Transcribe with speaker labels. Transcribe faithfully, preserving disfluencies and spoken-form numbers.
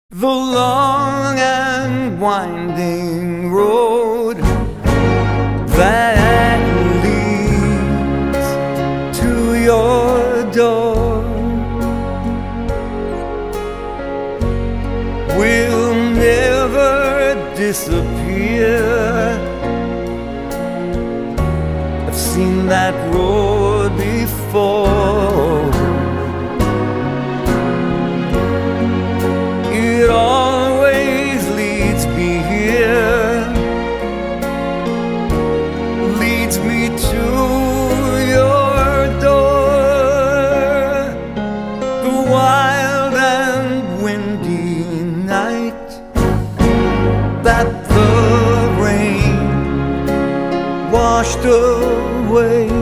Speaker 1: The long and winding road that leads to your door will never disappear. I've seen that road before. It always leads me here, leads me to your door. The wild and windy night that the rain washed away